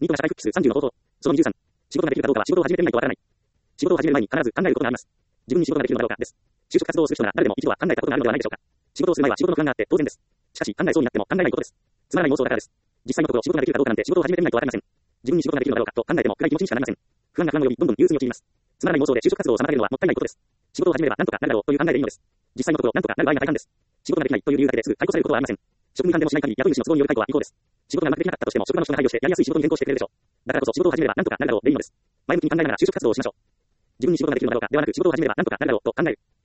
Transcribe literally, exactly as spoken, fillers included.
ニートが社会復帰数さんじゅうの方法。そのにじゅうさん。仕事ができるかどうかは仕事を始めてみないとわからない。仕事を始める前に必ず考えることがあります。自分に仕事ができるのかどうかです。就職活動をする人なら誰でも一度は考えたことがあるのではないでしょうか。仕事をする前は仕事の不安があって当然です。しかし考えそうになっても考えないことです。つまらない妄想だからです。実際のところ仕事ができるかどうかなんて仕事を始めてみないとわかりません。自分に仕事ができるのだろうかと考えても暗い気持ちにしかなりません。不安が不安を呼びどんどん憂鬱に陥ります。つまらない妄想で就職活動を妨げるのはもったいないことです。仕事を始めれば何とかなるだろうという考えでいいのです。実際のところ何とかなる場合が大半です。仕事ができないという理由だけですぐ解雇されることはありません。職に関でもしない限り雇い主の都合による解雇は違法です。仕事がうまくできなかったとしても職場の人が配慮してやりやすい仕事に変更してくれるでしょう。だからこそ仕事を始めれば何とかなるだろうでいいのです。前向きに考えながら就職活動をしましょう。自分に仕事ができるのだろうかではなく仕事を始めれば何とかなるだろうと考える。